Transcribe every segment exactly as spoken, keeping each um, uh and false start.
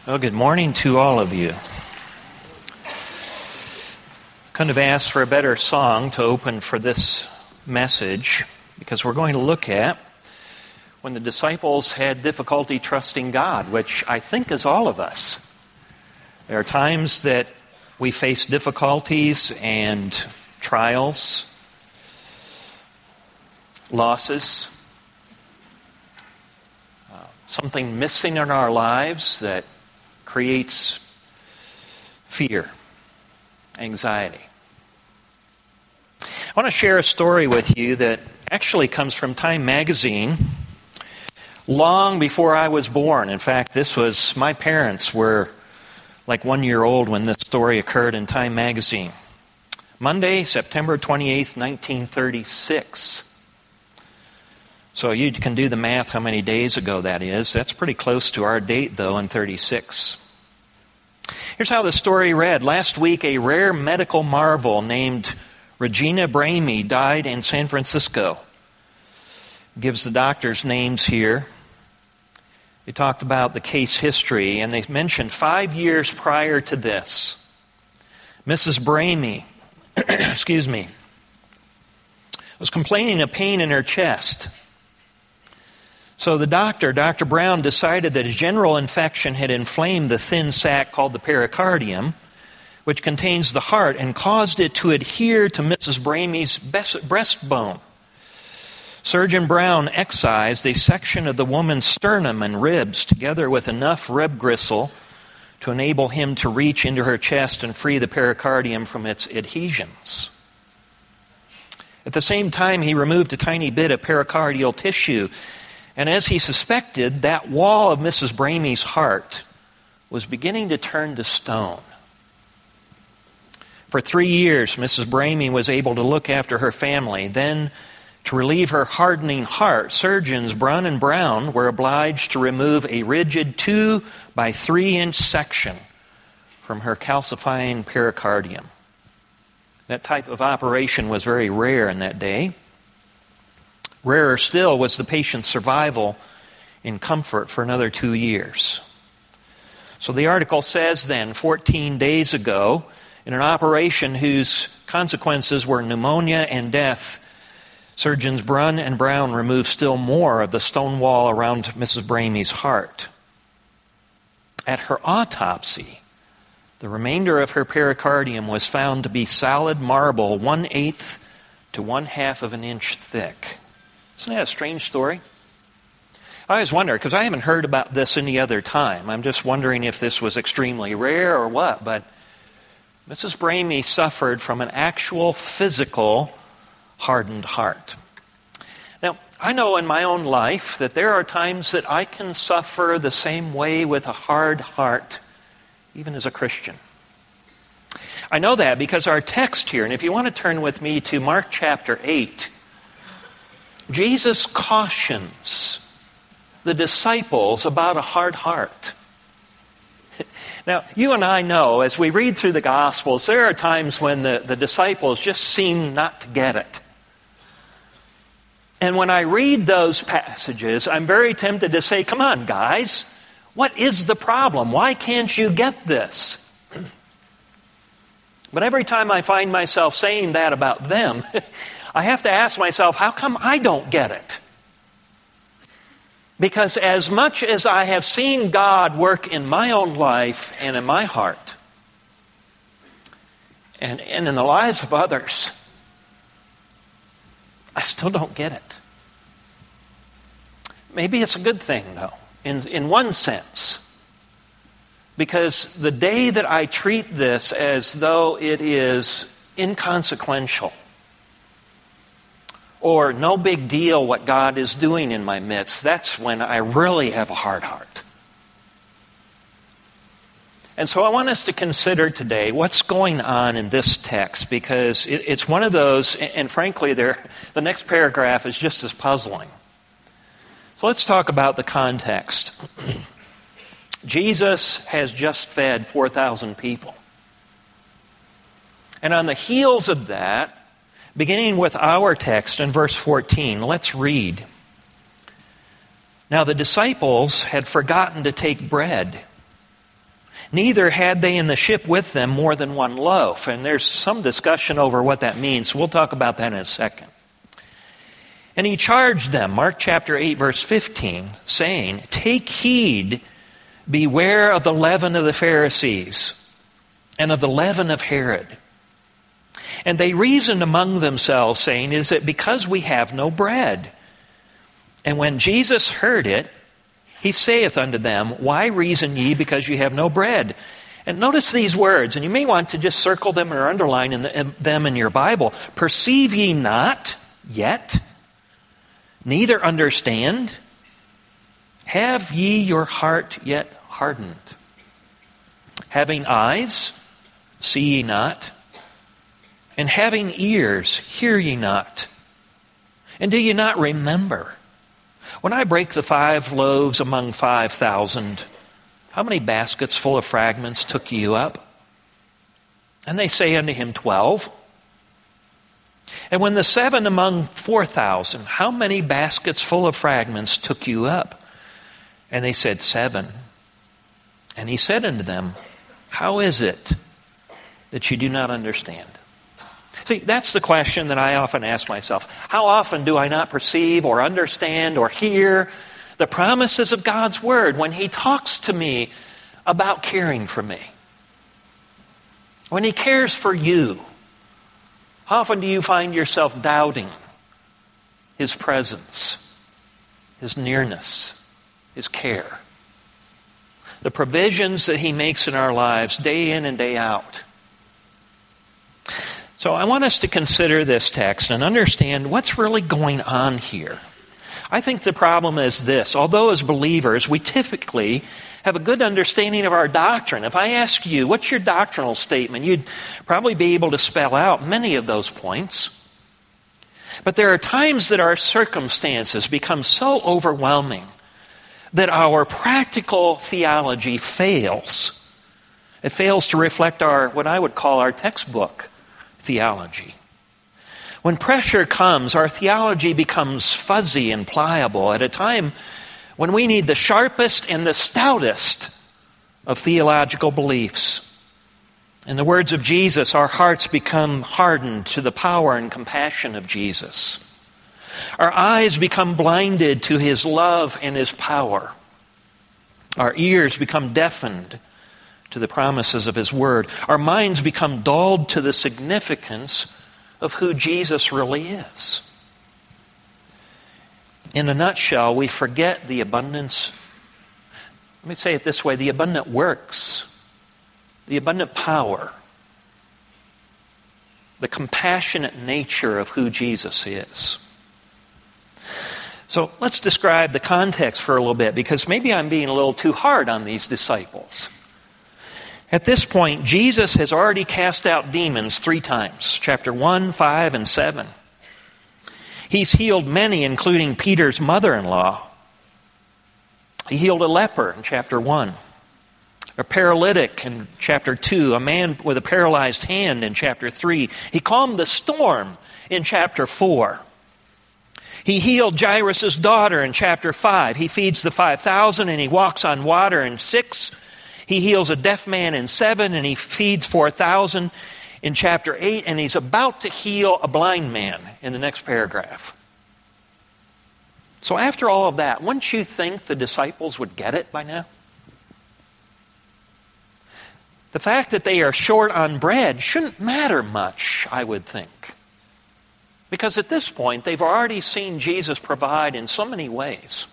Well, good morning to all of you. Couldn't have asked for a better song to open for this message, because we're going to look at when the disciples had difficulty trusting God, which I think is all of us. There are times that we face difficulties and trials, losses, uh, something missing in our lives that creates fear, anxiety. I want to share a story with you that actually comes from Time magazine long before I was born. In fact, this was, my parents were like one year old when this story occurred in Time magazine. Monday, September twenty-eighth, nineteen thirty-six. So you can do the math how many days ago that is. That's pretty close to our date, though, in thirty-six. Here's how the story read. Last week, a rare medical marvel named Regina Bramy died in San Francisco. Gives the doctors' names here. They talked about the case history, and they mentioned five years prior to this, Missus Bramy, excuse me, was complaining of pain in her chest. So the doctor, Doctor Brown, decided that a general infection had inflamed the thin sac called the pericardium, which contains the heart, and caused it to adhere to Missus Bramy's breastbone. Surgeon Brown excised a section of the woman's sternum and ribs, together with enough rib gristle to enable him to reach into her chest and free the pericardium from its adhesions. At the same time, he removed a tiny bit of pericardial tissue, and as he suspected, that wall of Missus Bramy's heart was beginning to turn to stone. For three years, Missus Bramy was able to look after her family. Then, to relieve her hardening heart, surgeons Brun and Brown were obliged to remove a rigid two by three inch section from her calcifying pericardium. That type of operation was very rare in that day. Rarer still was the patient's survival in comfort for another two years. So the article says then, fourteen days ago, in an operation whose consequences were pneumonia and death, surgeons Brun and Brown removed still more of the stone wall around Missus Bramy's heart. At her autopsy, the remainder of her pericardium was found to be solid marble, one-eighth to one-half of an inch thick. Isn't that a strange story? I always wonder, because I haven't heard about this any other time. I'm just wondering if this was extremely rare or what. But Missus Bramy suffered from an actual physical hardened heart. Now, I know in my own life that there are times that I can suffer the same way with a hard heart, even as a Christian. I know that because our text here, and if you want to turn with me to Mark chapter eight, Jesus cautions the disciples about a hard heart. Now, you and I know, as we read through the Gospels, there are times when the, the disciples just seem not to get it. And when I read those passages, I'm very tempted to say, come on, guys, what is the problem? Why can't you get this? But every time I find myself saying that about them, I have to ask myself, how come I don't get it? Because as much as I have seen God work in my own life and in my heart, and, and in the lives of others, I still don't get it. Maybe it's a good thing, though, in, in one sense. Because the day that I treat this as though it is inconsequential, or no big deal what God is doing in my midst, that's when I really have a hard heart. And so I want us to consider today what's going on in this text, because it, it's one of those, and frankly, there, the next paragraph is just as puzzling. So let's talk about the context. Jesus has just fed four thousand people. And on the heels of that, beginning with our text in verse fourteen, let's read. Now the disciples had forgotten to take bread. Neither had they in the ship with them more than one loaf. And there's some discussion over what that means. We'll talk about that in a second. And he charged them, Mark chapter eight, verse fifteen, saying, "Take heed, beware of the leaven of the Pharisees and of the leaven of Herod." And they reasoned among themselves, saying, "Is it because we have no bread?" And when Jesus heard it, he saith unto them, "Why reason ye because you have no bread?" And notice these words, and you may want to just circle them or underline in the, in them in your Bible. "Perceive ye not yet? Neither understand? Have ye your heart yet hardened? Having eyes, see ye not? And having ears, hear ye not? And do ye not remember? When I break the five loaves among five thousand, how many baskets full of fragments took you up? And they say unto him, Twelve. And when the seven among four thousand, how many baskets full of fragments took you up? And they said, Seven. And he said unto them, How is it that you do not understand? See, that's the question that I often ask myself. How often do I not perceive or understand or hear the promises of God's Word when He talks to me about caring for me? When He cares for you, how often do you find yourself doubting His presence, His nearness, His care? The provisions that He makes in our lives day in and day out. So I want us to consider this text and understand what's really going on here. I think the problem is this. Although as believers, we typically have a good understanding of our doctrine. If I ask you, what's your doctrinal statement? You'd probably be able to spell out many of those points. But there are times that our circumstances become so overwhelming that our practical theology fails. It fails to reflect our, what I would call our textbook theology. When pressure comes, our theology becomes fuzzy and pliable at a time when we need the sharpest and the stoutest of theological beliefs. In the words of Jesus, our hearts become hardened to the power and compassion of Jesus. Our eyes become blinded to His love and His power. Our ears become deafened to the promises of His Word. Our minds become dulled to the significance of who Jesus really is. In a nutshell, we forget the abundance, let me say it this way, the abundant works, the abundant power, the compassionate nature of who Jesus is. So let's describe the context for a little bit, because maybe I'm being a little too hard on these disciples. At this point, Jesus has already cast out demons three times, chapter one, five, and seven. He's healed many, including Peter's mother-in-law. He healed a leper in chapter one, a paralytic in chapter two, a man with a paralyzed hand in chapter three. He calmed the storm in chapter four. He healed Jairus' daughter in chapter five. He feeds the five thousand and he walks on water in six. He heals a deaf man in seven, and he feeds four thousand in chapter eight, and he's about to heal a blind man in the next paragraph. So after all of that, wouldn't you think the disciples would get it by now? The fact that they are short on bread shouldn't matter much, I would think. Because at this point, they've already seen Jesus provide in so many ways.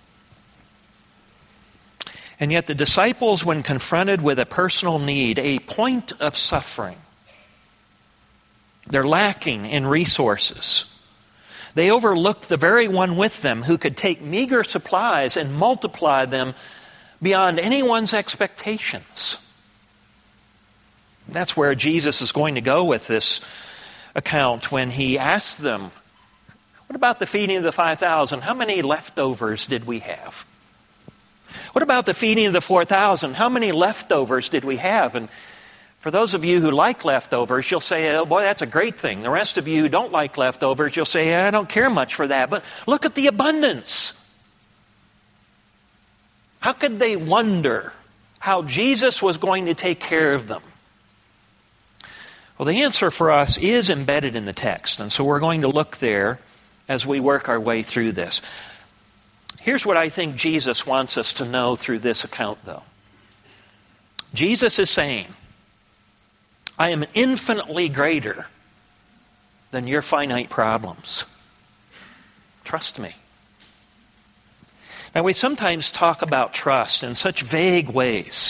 And yet the disciples, when confronted with a personal need, a point of suffering, they're lacking in resources. They overlook the very one with them who could take meager supplies and multiply them beyond anyone's expectations. That's where Jesus is going to go with this account when He asks them, what about the feeding of the five thousand? How many leftovers did we have? What about the feeding of the four thousand? How many leftovers did we have? And for those of you who like leftovers, you'll say, oh boy, that's a great thing. The rest of you who don't like leftovers, you'll say, I don't care much for that. But look at the abundance. How could they wonder how Jesus was going to take care of them? Well, the answer for us is embedded in the text, and so we're going to look there as we work our way through this. Here's what I think Jesus wants us to know through this account, though. Jesus is saying, I am infinitely greater than your finite problems. Trust me. Now, we sometimes talk about trust in such vague ways.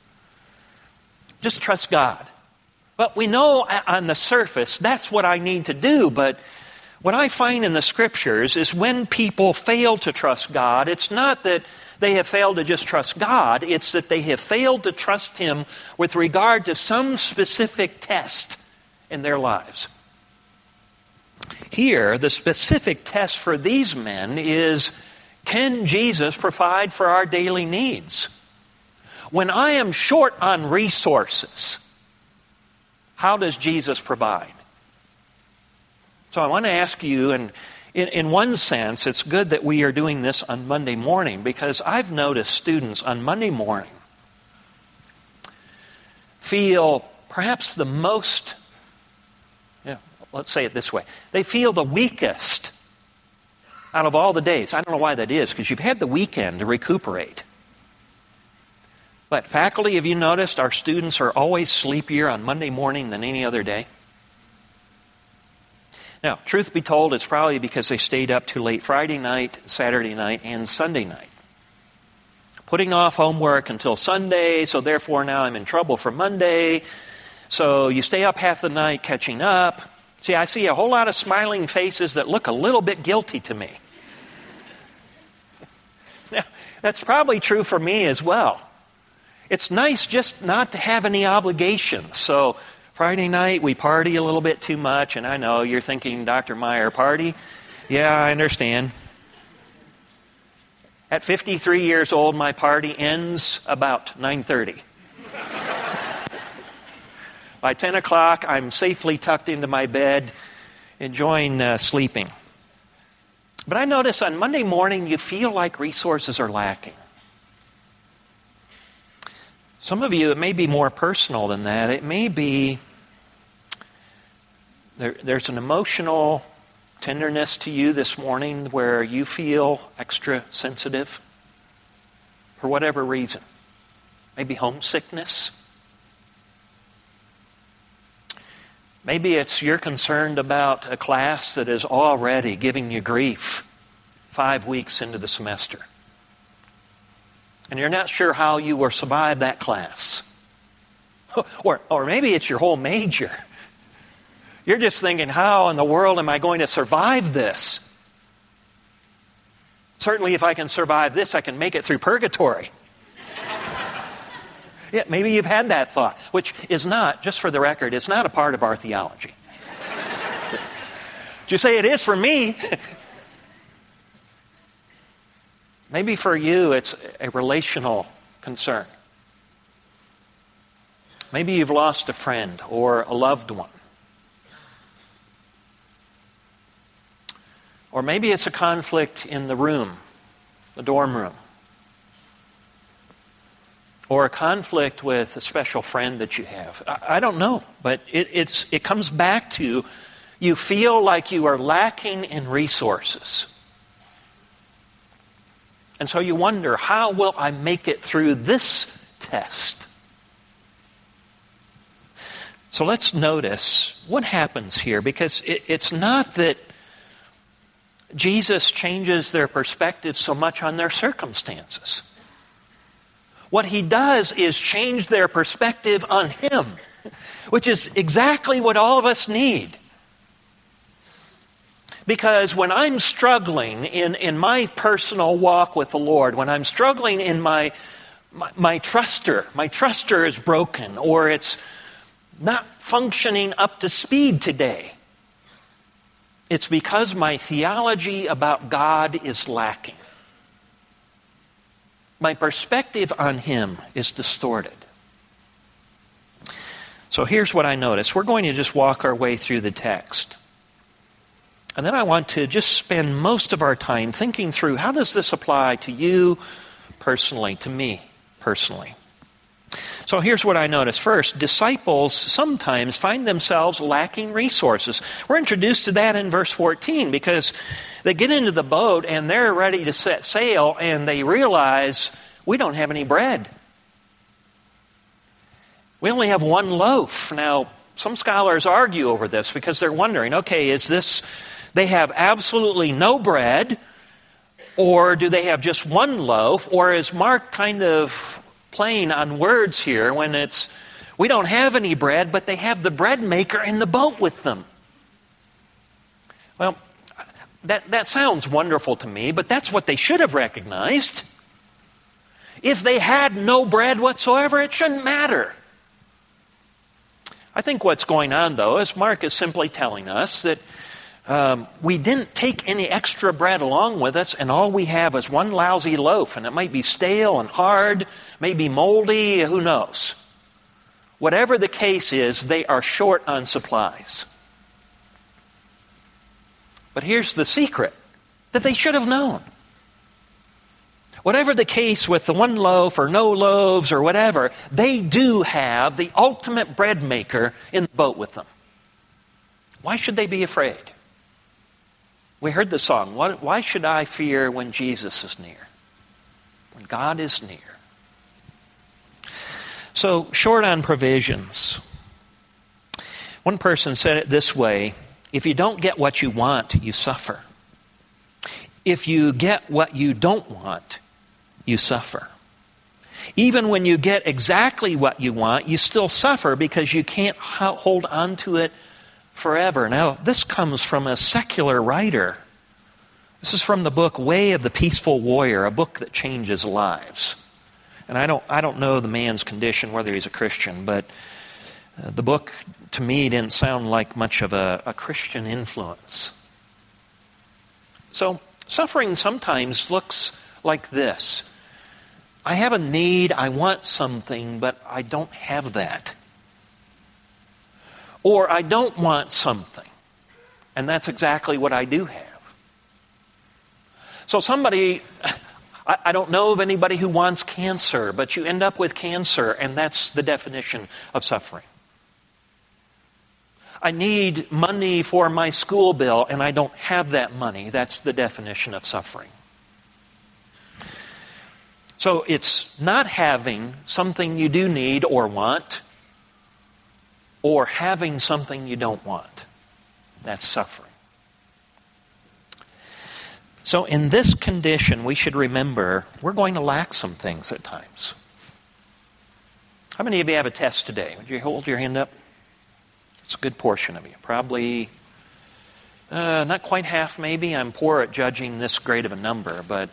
Just trust God. But we know on the surface that's what I need to do, but what I find in the Scriptures is when people fail to trust God, it's not that they have failed to just trust God, it's that they have failed to trust Him with regard to some specific test in their lives. Here, the specific test for these men is, can Jesus provide for our daily needs? When I am short on resources, how does Jesus provide? So I want to ask you, and in, in one sense, it's good that we are doing this on Monday morning, because I've noticed students on Monday morning feel perhaps the most, you know, let's say it this way, they feel the weakest out of all the days. I don't know why that is, because you've had the weekend to recuperate. But faculty, have you noticed our students are always sleepier on Monday morning than any other day? Now, truth be told, it's probably because they stayed up too late Friday night, Saturday night, and Sunday night. Putting off homework until Sunday, so therefore now I'm in trouble for Monday. So you stay up half the night catching up. See, I see a whole lot of smiling faces that look a little bit guilty to me. Now, that's probably true for me as well. It's nice just not to have any obligations. So Friday night, we party a little bit too much, and I know you're thinking, Doctor Meyer, party? Yeah, I understand. At fifty-three years old, my party ends about nine thirty. By ten o'clock, I'm safely tucked into my bed, enjoying uh, sleeping. But I notice on Monday morning, you feel like resources are lacking. Some of you, it may be more personal than that. It may be there, there's an emotional tenderness to you this morning where you feel extra sensitive for whatever reason. Maybe homesickness. Maybe it's you're concerned about a class that is already giving you grief five weeks into the semester. And you're not sure how you will survive that class. Or, or maybe it's your whole major. You're just thinking, how in the world am I going to survive this? Certainly if I can survive this, I can make it through purgatory. Yeah, maybe you've had that thought, which is not, just for the record, it's not a part of our theology. Did you say it is for me? Maybe for you it's a relational concern. Maybe you've lost a friend or a loved one. Or maybe it's a conflict in the room, the dorm room. Or a conflict with a special friend that you have. I, I don't know, but it, it's, it comes back to you feel like you are lacking in resources. And so you wonder, how will I make it through this test? So let's notice what happens here, because it, it's not that Jesus changes their perspective so much on their circumstances. What he does is change their perspective on him, which is exactly what all of us need. Because when I'm struggling in, in my personal walk with the Lord, when I'm struggling in my, my, my truster, my truster is broken, or it's not functioning up to speed today, it's because my theology about God is lacking. My perspective on him is distorted. So here's what I notice. We're going to just walk our way through the text. And then I want to just spend most of our time thinking through, how does this apply to you personally, to me personally? So here's what I notice. First, disciples sometimes find themselves lacking resources. We're introduced to that in verse fourteen because they get into the boat and they're ready to set sail and they realize we don't have any bread. We only have one loaf. Now, some scholars argue over this because they're wondering, okay, is this, they have absolutely no bread, or do they have just one loaf, or is Mark kind of playing on words here when it's, we don't have any bread, but they have the bread maker in the boat with them? Well, that, that sounds wonderful to me, but that's what they should have recognized. If they had no bread whatsoever, it shouldn't matter. I think what's going on, though, is Mark is simply telling us that um, we didn't take any extra bread along with us, and all we have is one lousy loaf, and it might be stale and hard, maybe moldy, who knows. Whatever the case is, they are short on supplies. But here's the secret that they should have known. Whatever the case with the one loaf or no loaves or whatever, they do have the ultimate bread maker in the boat with them. Why should they be afraid? We heard the song, why should I fear when Jesus is near? When God is near. So, short on provisions. One person said it this way, if you don't get what you want, you suffer. If you get what you don't want, you suffer. Even when you get exactly what you want, you still suffer because you can't hold on to it forever. Now, this comes from a secular writer. This is from the book Way of the Peaceful Warrior, a book that changes lives. And I don't, I don't know the man's condition, whether he's a Christian, but uh, the book, to me, didn't sound like much of a, a Christian influence. So, suffering sometimes looks like this. I have a need, I want something, but I don't have that. Or I don't want something, and that's exactly what I do have. So somebody, I, I don't know of anybody who wants cancer, but you end up with cancer, and that's the definition of suffering. I need money for my school bill, and I don't have that money. That's the definition of suffering. So it's not having something you do need or want, or having something you don't want. That's suffering. So in this condition, we should remember we're going to lack some things at times. How many of you have a test today? Would you hold your hand up? It's a good portion of you. Probably uh, not quite half maybe. I'm poor at judging this great of a number, but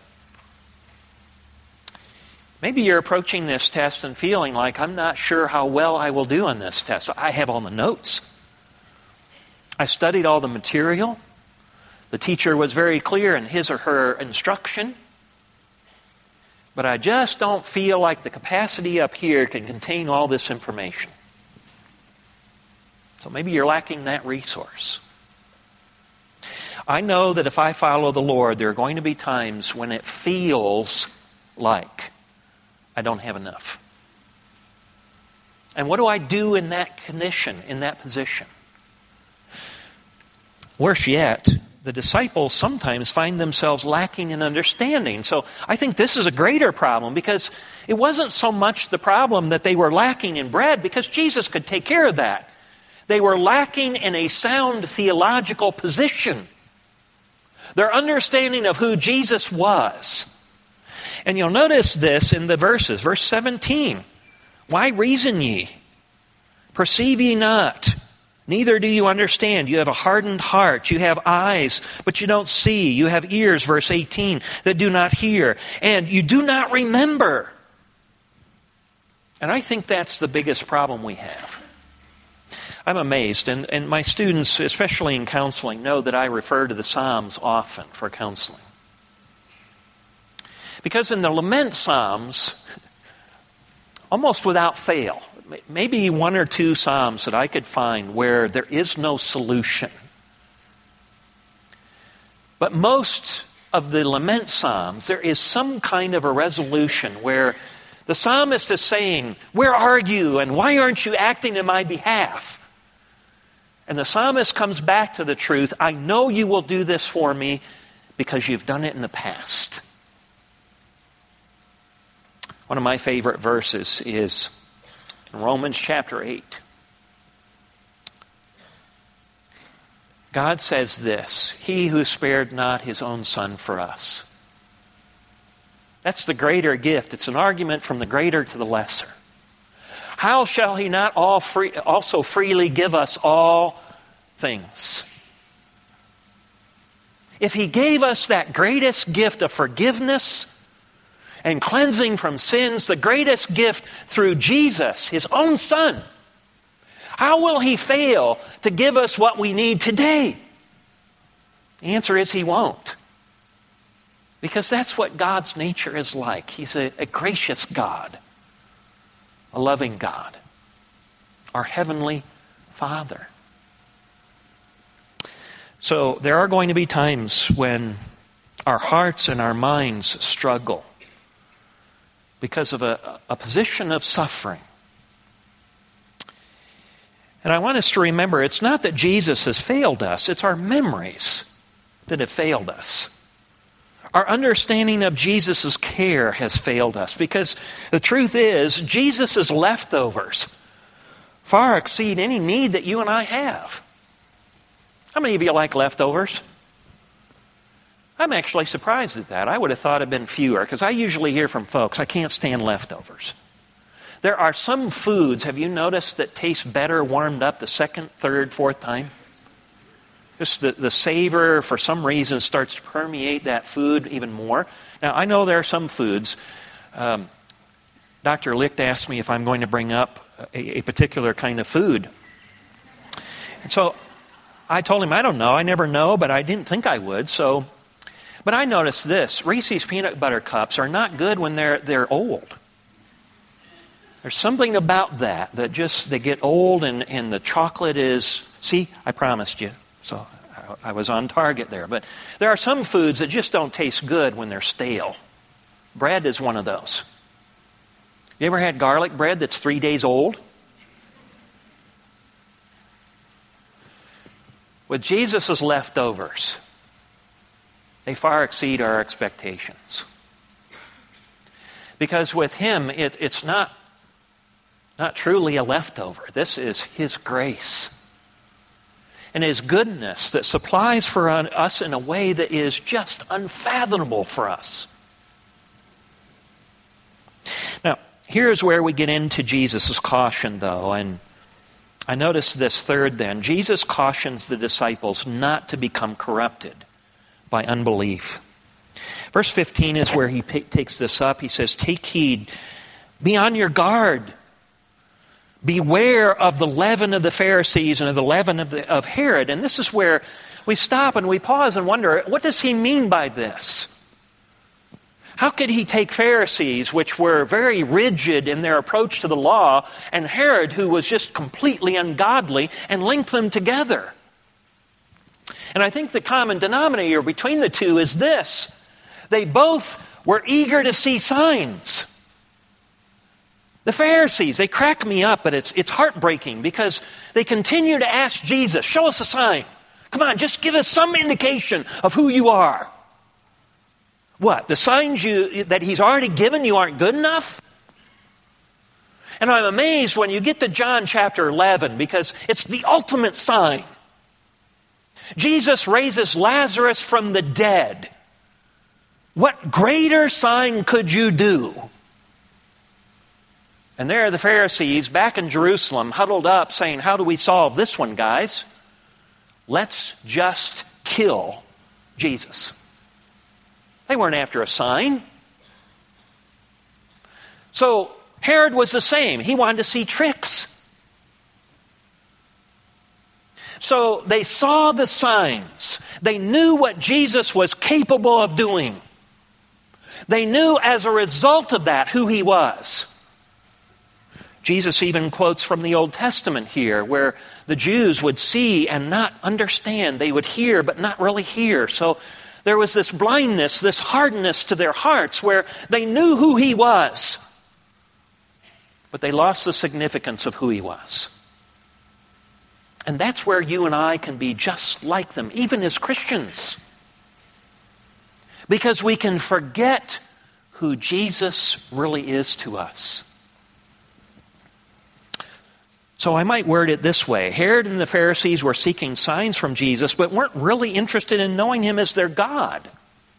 maybe you're approaching this test and feeling like, I'm not sure how well I will do on this test. I have all the notes. I studied all the material. The teacher was very clear in his or her instruction. But I just don't feel like the capacity up here can contain all this information. So maybe you're lacking that resource. I know that if I follow the Lord, there are going to be times when it feels like I don't have enough. And what do I do in that condition, in that position? Worse yet, the disciples sometimes find themselves lacking in understanding. So I think this is a greater problem because it wasn't so much the problem that they were lacking in bread, because Jesus could take care of that. They were lacking in a sound theological position. Their understanding of who Jesus was. And you'll notice this in the verses. Verse seventeen. Why reason ye? Perceive ye not? Neither do you understand. You have a hardened heart. You have eyes, but you don't see. You have ears, verse eighteen, that do not hear. And you do not remember. And I think that's the biggest problem we have. I'm amazed, and, and my students, especially in counseling, know that I refer to the Psalms often for counseling. Because in the lament Psalms, almost without fail, maybe one or two Psalms that I could find where there is no solution. But most of the lament Psalms, there is some kind of a resolution where The psalmist is saying, where are you and why aren't you acting in my behalf? And the psalmist comes back to the truth, I know you will do this for me because you've done it in the past. One of my favorite verses is in Romans chapter eight. God says this, he who spared not his own son for us. That's the greater gift. It's an argument from the greater to the lesser. How shall he not all free, also freely give us all things? If he gave us that greatest gift of forgiveness and cleansing from sins, the greatest gift through Jesus, his own son, how will he fail to give us what we need today? The answer is he won't. Because that's what God's nature is like. He's a, a gracious God, a loving God, our heavenly Father. So there are going to be times when our hearts and our minds struggle because of a, a position of suffering. And I want us to remember, it's not that Jesus has failed us, it's our memories that have failed us. Our understanding of Jesus' care has failed us because the truth is, Jesus' leftovers far exceed any need that you and I have. How many of you like leftovers? I'm actually surprised at that. I would have thought it'd been fewer because I usually hear from folks, I can't stand leftovers. There are some foods, have you noticed, that taste better warmed up the second, third, fourth time? Just the, the savor, for some reason, starts to permeate that food even more. Now, I know there are some foods. Um, Doctor Licht asked me if I'm going to bring up a, a particular kind of food. And so I told him, I don't know. I never know, but I didn't think I would. So, but I noticed this. Reese's Peanut Butter Cups are not good when they're they're old. There's something about that that just, they get old and, and the chocolate is, see, I promised you. So I, I was on target there. But there are some foods that just don't taste good when they're stale. Bread is one of those. You ever had garlic bread that's three days old? With Jesus' leftovers, they far exceed our expectations. Because with him, it, it's not, not truly a leftover. This is his grace. And his goodness that supplies for us in a way that is just unfathomable for us. Now, here's where we get into Jesus' caution, though. And I notice this third then. Jesus cautions the disciples not to become corrupted by unbelief. Verse fifteen is where he p- takes this up. He says, take heed, be on your guard. Beware of the leaven of the Pharisees and of the leaven of, the, of Herod. And this is where we stop and we pause and wonder, what does he mean by this? How could he take Pharisees, which were very rigid in their approach to the law, and Herod, who was just completely ungodly, and link them together? And I think the common denominator between the two is this. They both were eager to see signs. The Pharisees, they crack me up, but it's, it's heartbreaking because they continue to ask Jesus, show us a sign. Come on, just give us some indication of who you are. What? The signs you that he's already given you aren't good enough? And I'm amazed when you get to John chapter eleven because it's the ultimate sign. Jesus raises Lazarus from the dead. What greater sign could you do? And there are the Pharisees back in Jerusalem huddled up saying, how do we solve this one, guys? Let's just kill Jesus. They weren't after a sign. So Herod was the same. He wanted to see tricks. So they saw the signs. They knew what Jesus was capable of doing. They knew as a result of that who he was. Jesus even quotes from the Old Testament here where the Jews would see and not understand. They would hear but not really hear. So there was this blindness, this hardness to their hearts where they knew who he was. but they lost the significance of who he was. And that's where you and I can be just like them, even as Christians. Because we can forget who Jesus really is to us. So I might word it this way. Herod and the Pharisees were seeking signs from Jesus, but weren't really interested in knowing him as their God.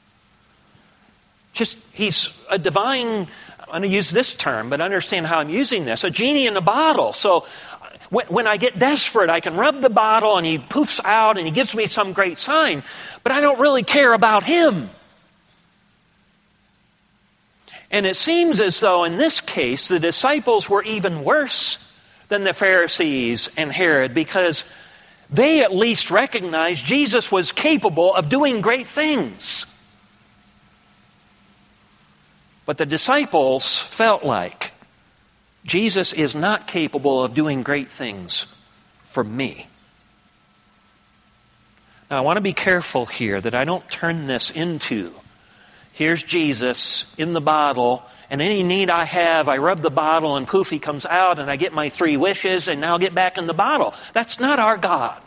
Just, he's a divine, I'm going to use this term, but understand how I'm using this, a genie in a bottle. So when, when I get desperate, I can rub the bottle and he poofs out and he gives me some great sign, but I don't really care about him. And it seems as though in this case, the disciples were even worse than the Pharisees and Herod, because they at least recognized Jesus was capable of doing great things. But the disciples felt like Jesus is not capable of doing great things for me. Now I want to be careful here that I don't turn this into, here's Jesus in the bottle, and any need I have, I rub the bottle and poof, he comes out and I get my three wishes and now I'll get back in the bottle. That's not our God.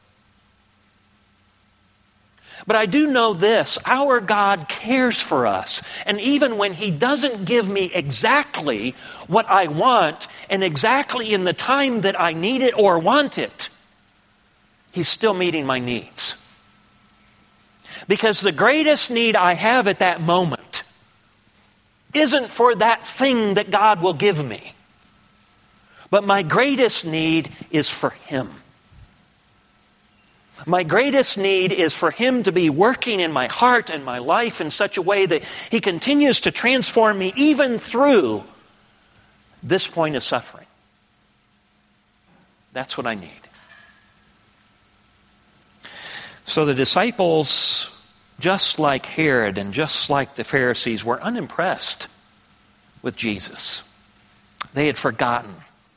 But I do know this, our God cares for us. And even when he doesn't give me exactly what I want and exactly in the time that I need it or want it, he's still meeting my needs. Because the greatest need I have at that moment isn't for that thing that God will give me. But my greatest need is for him. My greatest need is for him to be working in my heart and my life in such a way that he continues to transform me even through this point of suffering. That's what I need. So the disciples, just like Herod and just like the Pharisees, were unimpressed with Jesus. They had forgotten.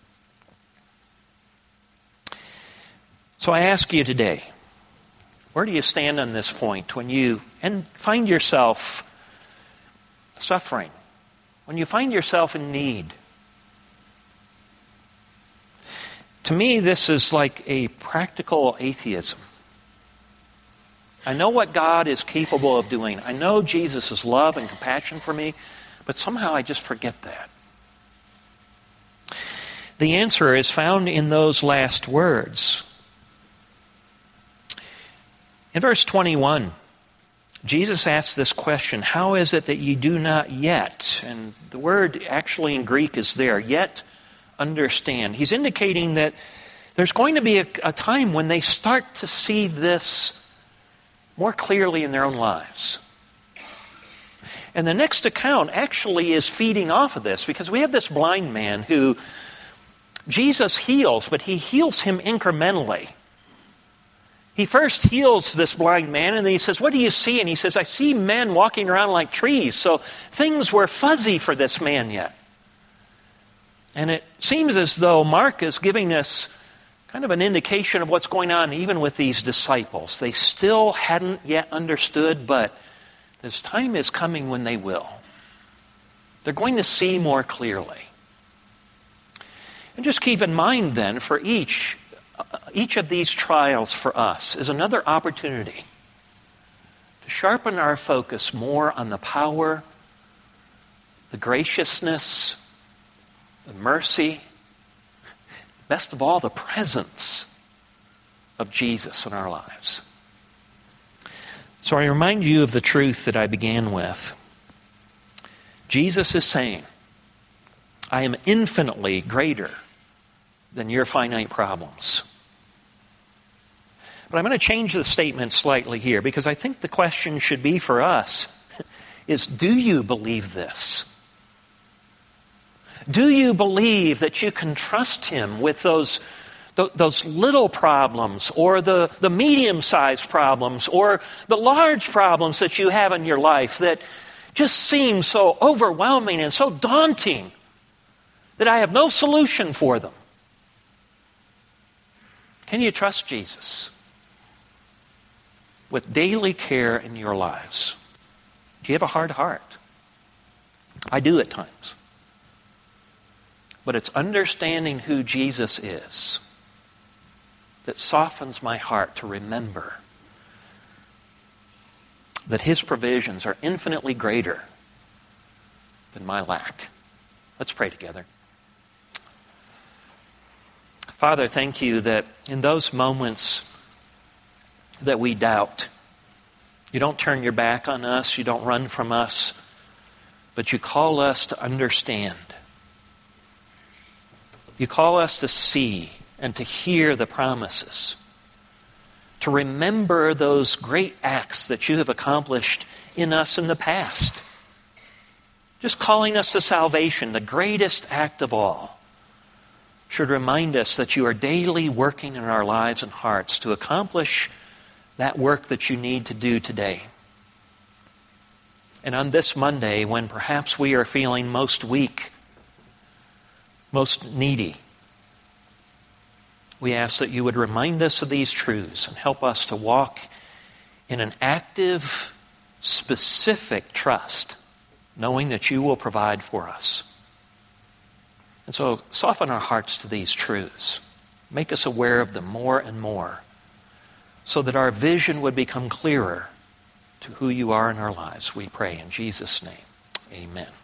So I ask you today, where do you stand on this point when you and find yourself suffering, when you find yourself in need? To me, this is like a practical atheism. I know what God is capable of doing. I know Jesus' love and compassion for me, but somehow I just forget that. The answer is found in those last words. In verse twenty-one, Jesus asks this question, how is it that you do not yet, and the word actually in Greek is there, yet understand. He's indicating that there's going to be a, a time when they start to see this more clearly in their own lives. And the next account actually is feeding off of this, because we have this blind man who Jesus heals, but he heals him incrementally. He first heals this blind man, and then he says, what do you see? And he says, I see men walking around like trees. So things were fuzzy for this man yet. And it seems as though Mark is giving us kind of an indication of what's going on even with these disciples. They still hadn't yet understood, but this time is coming when they will. They're going to see more clearly. And just keep in mind then, for each, each of these trials for us is another opportunity to sharpen our focus more on the power, the graciousness, the mercy, best of all, the presence of Jesus in our lives. So I remind you of the truth that I began with. Jesus is saying, I am infinitely greater than your finite problems. But I'm going to change the statement slightly here, because I think the question should be for us is, do you believe this? Do you believe that you can trust him with those, th- those little problems, or the, the medium-sized problems, or the large problems that you have in your life that just seem so overwhelming and so daunting that I have no solution for them? Can you trust Jesus with daily care in your lives? Do you have a hard heart? I do at times. but it's understanding who Jesus is that softens my heart to remember that his provisions are infinitely greater than my lack. Let's pray together. Father, thank you that in those moments that we doubt, you don't turn your back on us, you don't run from us, but you call us to understand. You call us to see and to hear the promises, to remember those great acts that you have accomplished in us in the past. Just calling us to salvation, the greatest act of all, should remind us that you are daily working in our lives and hearts to accomplish that work that you need to do today. And on this Monday, when perhaps we are feeling most weak, most needy, we ask that you would remind us of these truths and help us to walk in an active, specific trust, knowing that you will provide for us. And so soften our hearts to these truths. Make us aware of them more and more so that our vision would become clearer to who you are in our lives. We pray in Jesus' name. Amen.